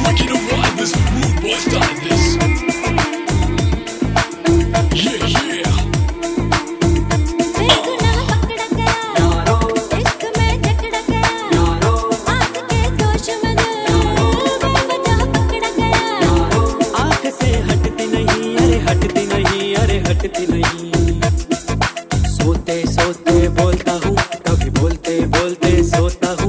Ready to ride this, rude boy started this. Yeah, yeah. बेगुनाह पकड़ा गया यारो, इश्क में जकड़ा गया यारो, आँख के दोष में बेवजह पकड़ा गया यारो, आँख से हटती नहीं, अरे हटती नहीं, अरे हटती नहीं। सोते सोते बोलता हूँ, कभी बोलते बोलते सोता हूँ।